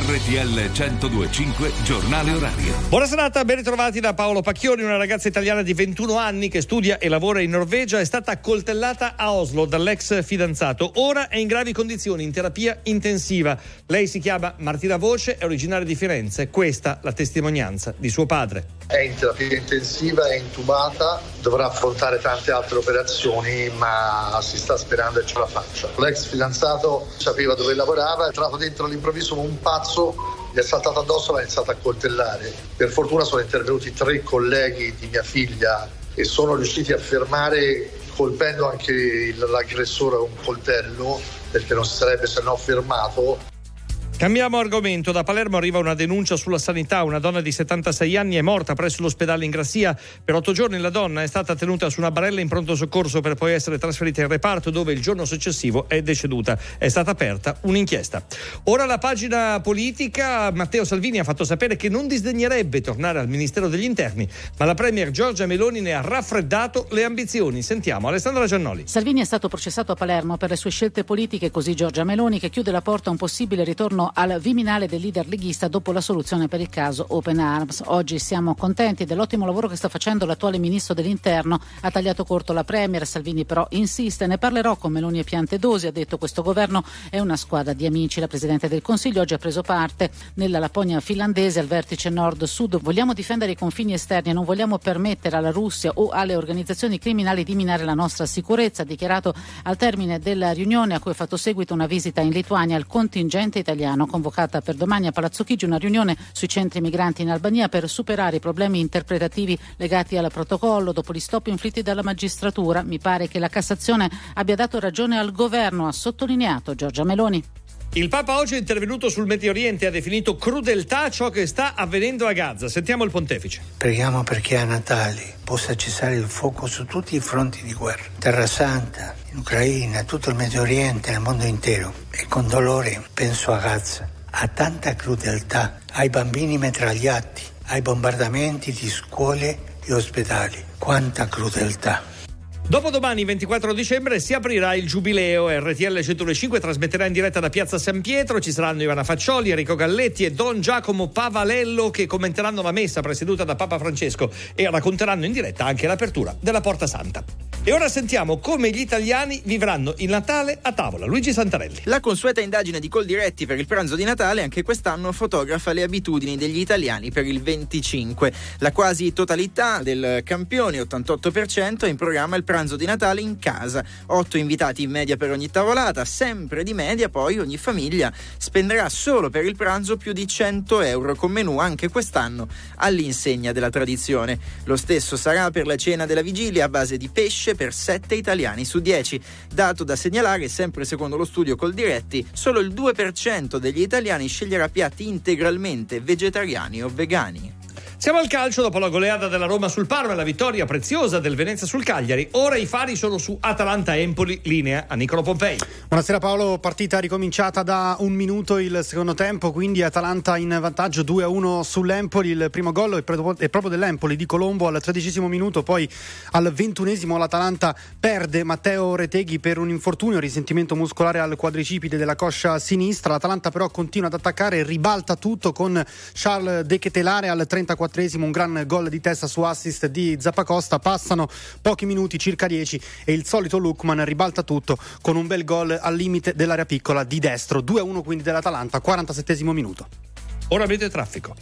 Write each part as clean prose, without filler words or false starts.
RTL 102.5 Giornale Orario. Buona serata, ben ritrovati da Paolo Pacchioni. Una ragazza italiana di 21 anni che studia e lavora in Norvegia è stata accoltellata a Oslo dall'ex fidanzato. Ora è in gravi condizioni, in terapia intensiva. Lei si chiama Martina Voce, è originaria di Firenze. Questa la testimonianza di suo padre. È in terapia intensiva, è intubata, dovrà affrontare tante altre operazioni, ma si sta sperando che ce la faccia. L'ex fidanzato sapeva dove lavorava, è entrato dentro all'improvviso come un pazzo, gli è saltato addosso e l'ha iniziato a coltellare. Per fortuna sono intervenuti 3 colleghi di mia figlia e sono riusciti a fermare, colpendo anche l'aggressore con un coltello, perché non si sarebbe se no fermato. Cambiamo argomento. Da Palermo arriva una denuncia sulla sanità. Una donna di 76 anni è morta presso l'ospedale in Grassia. Per 8 giorni la donna è stata tenuta su una barella in pronto soccorso per poi essere trasferita in reparto, dove il giorno successivo è deceduta. È stata aperta un'inchiesta. Ora la pagina politica. Matteo Salvini ha fatto sapere che non disdegnerebbe tornare al Ministero degli Interni, ma la premier Giorgia Meloni ne ha raffreddato le ambizioni. Sentiamo Alessandra Giannoli. Salvini è stato processato a Palermo per le sue scelte politiche, così Giorgia Meloni, che chiude la porta a un possibile ritorno al Viminale del leader leghista dopo la soluzione per il caso Open Arms. Oggi siamo contenti dell'ottimo lavoro che sta facendo l'attuale ministro dell'Interno. Ha tagliato corto la premier. Salvini però insiste: ne parlerò con Meloni e Piantedosi. Ha detto: questo governo è una squadra di amici. La Presidente del Consiglio oggi ha preso parte nella Lapponia finlandese al vertice nord-sud. Vogliamo difendere i confini esterni e non vogliamo permettere alla Russia o alle organizzazioni criminali di minare la nostra sicurezza, ha dichiarato al termine della riunione a cui ha fatto seguito una visita in Lituania al contingente italiano. Convocata per domani a Palazzo Chigi una riunione sui centri migranti in Albania per superare i problemi interpretativi legati al protocollo. Dopo gli stop inflitti dalla magistratura, mi pare che la Cassazione abbia dato ragione al governo, ha sottolineato Giorgia Meloni. Il Papa oggi è intervenuto sul Medio Oriente e ha definito crudeltà ciò che sta avvenendo a Gaza. Sentiamo il pontefice. Preghiamo perché a Natale possa cessare il fuoco su tutti i fronti di guerra. Terra Santa, in Ucraina, tutto il Medio Oriente, nel mondo intero. E con dolore penso a Gaza, a tanta crudeltà, ai bambini metragliati, ai bombardamenti di scuole e ospedali. Quanta crudeltà. Dopodomani, 24 dicembre, si aprirà il Giubileo. RTL 105 trasmetterà in diretta da Piazza San Pietro. Ci saranno Ivana Faccioli, Enrico Galletti e Don Giacomo Pavalello, che commenteranno la messa presieduta da Papa Francesco e racconteranno in diretta anche l'apertura della Porta Santa. E ora sentiamo come gli italiani vivranno il Natale a tavola. Luigi Santarelli. La consueta indagine di Coldiretti per il pranzo di Natale anche quest'anno fotografa le abitudini degli italiani per il 25. La quasi totalità del campione, 88%, è in programma il pranzo di Natale in casa. 8 invitati in media per ogni tavolata. Sempre di media poi ogni famiglia spenderà solo per il pranzo più di 100 euro, con menù anche quest'anno all'insegna della tradizione. Lo stesso sarà per la cena della vigilia a base di pesce per 7 italiani su 10. Dato da segnalare, sempre secondo lo studio Coldiretti, solo il 2% degli italiani sceglierà piatti integralmente vegetariani o vegani. Siamo al calcio. Dopo la goleada della Roma sul Parma e la vittoria preziosa del Venezia sul Cagliari, ora i fari sono su Atalanta-Empoli. Linea a Nicolo Pompei. Buonasera Paolo, partita ricominciata da un minuto il secondo tempo, quindi Atalanta in vantaggio 2-1 sull'Empoli. Il primo gol è proprio dell'Empoli, di Colombo al 13° minuto, poi al 21° l'Atalanta perde Matteo Reteghi per un infortunio, risentimento muscolare al quadricipite della coscia sinistra. L'Atalanta però continua ad attaccare e ribalta tutto con Charles De Ketelare al 34°, un gran gol di testa su assist di Zappacosta. Passano pochi minuti, circa 10, e il solito Lookman ribalta tutto con un bel gol al limite dell'area piccola di destro. 2-1 quindi dell'Atalanta, 47° minuto. Ora avete traffico.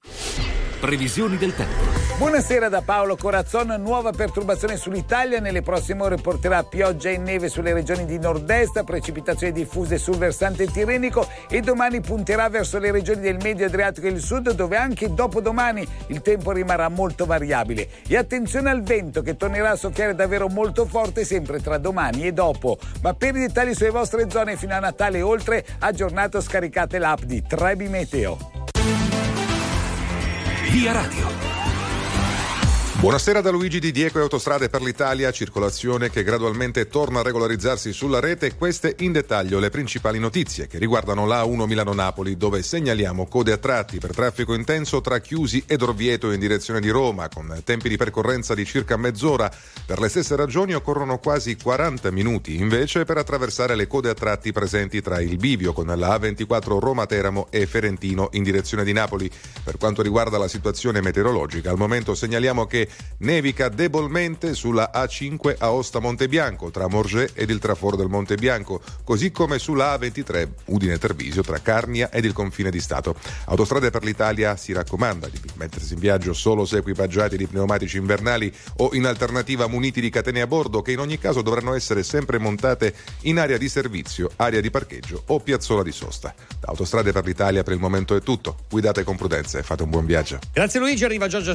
Previsioni del tempo. Buonasera da Paolo Corazzon. Nuova perturbazione sull'Italia. Nelle prossime ore porterà pioggia e neve sulle regioni di nord-est, precipitazioni diffuse sul versante tirrenico, e domani punterà verso le regioni del medio Adriatico e il sud, dove anche dopodomani il tempo rimarrà molto variabile. E attenzione al vento, che tornerà a soffiare davvero molto forte sempre tra domani e dopo. Ma per i dettagli sulle vostre zone fino a Natale e oltre, aggiornato, scaricate l'app di Trebi Meteo. Via Radio. Buonasera da Luigi Di Diego e Autostrade per l'Italia, circolazione che gradualmente torna a regolarizzarsi sulla rete. Queste in dettaglio le principali notizie che riguardano la A1 Milano-Napoli, dove segnaliamo code a tratti per traffico intenso tra Chiusi ed Orvieto in direzione di Roma, con tempi di percorrenza di circa mezz'ora. Per le stesse ragioni occorrono quasi 40 minuti invece per attraversare le code a tratti presenti tra il bivio con la A24 Roma-Teramo e Ferentino in direzione di Napoli. Per quanto riguarda la situazione meteorologica, al momento segnaliamo che nevica debolmente sulla A5 Aosta-Montebianco tra Morges ed il traforo del Monte Bianco, così come sulla A23 Udine-Tervisio tra Carnia ed il confine di Stato. Autostrade per l'Italia si raccomanda di mettersi in viaggio solo se equipaggiati di pneumatici invernali o in alternativa muniti di catene a bordo, che in ogni caso dovranno essere sempre montate in area di servizio, area di parcheggio o piazzola di sosta. Da Autostrade per l'Italia per il momento è tutto. Guidate con prudenza e fate un buon viaggio. Grazie Luigi, arriva Giorgia